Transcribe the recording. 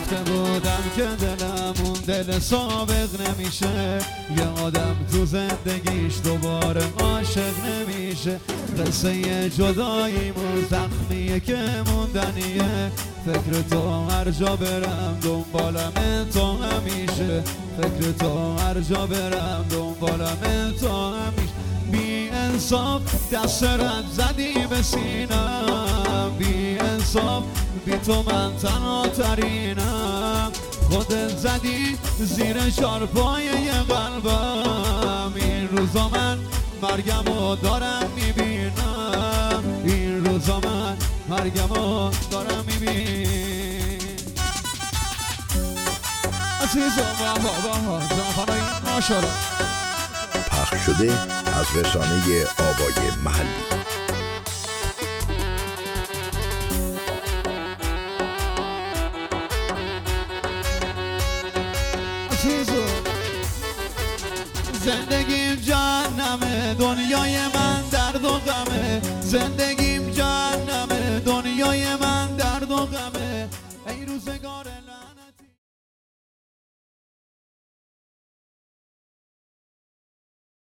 گفته بودم که دلم اون دل سابق نمیشه، یه آدم تو زندگیش دوباره عاشق نمیشه. قصه جداییمون زخمیه که موندنیه، فکر تو هر جا برم دنبالم تو همیشه، فکر تو هر جا برم دنبالم تو همیشه. بی انصاف دست رد زدی به سینم، بی انصاف بی تو من تنها ترینم، خودت زدی زیر چارپایه قلبم. این روزا من مرگمو دارم میبینم، این روزا من مرگمو دارم میبینم. عزیزم بابا زنخانه ماشالله. پخش شده از رسانه آوای محلی. زندگیم جهنمه، دنیای من درد و غمه، زندگیم جهنمه، دنیای من درد و غمه. ای روزگار